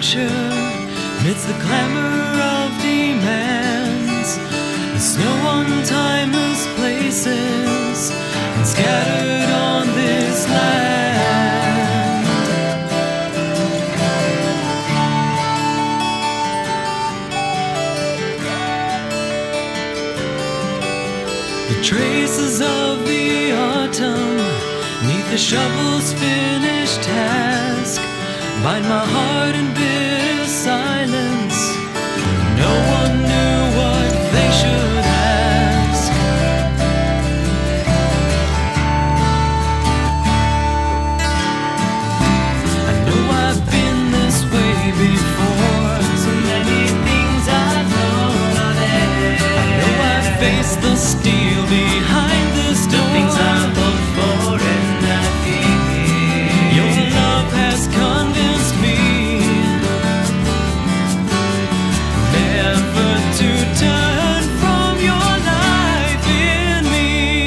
adventure amidst the clamor of demands. The snow on timeless places and scattered on this land. The traces of the autumn neath the shovel's finished task bind my heart in bitter silence. No one knew what they should ask. I know I've been this way before. So many things I know are there. I know I've faced the steel behind the door. Things I look for and I fear. Your love has convinced me never to turn from your life in me.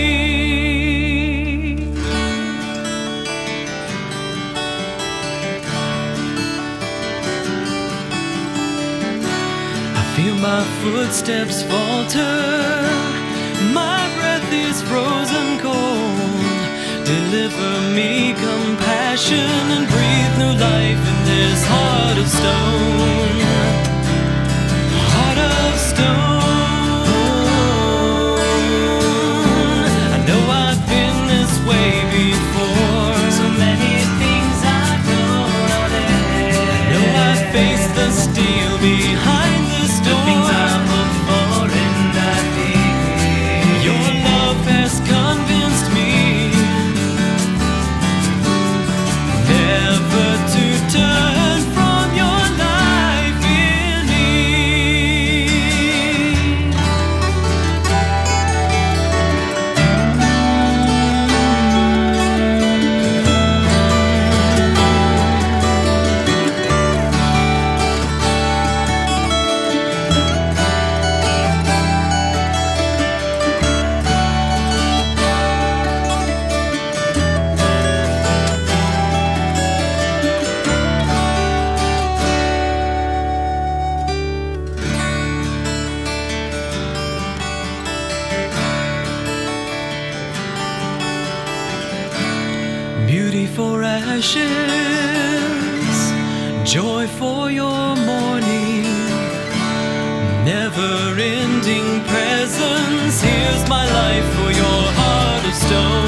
I feel my footsteps falter, my breath is frozen cold. Deliver me compassion and breathe new life in this heart of stone. Heart of stone. I know I've been this way before. So many things I know are there. I know I've faced the steel behind the Things I storm. look for and I fear. Your love has convinced me never to turn from your life in me. Beauty for ashes, joy for your mourning, never-ending presence. Here's my life for your heart of stone.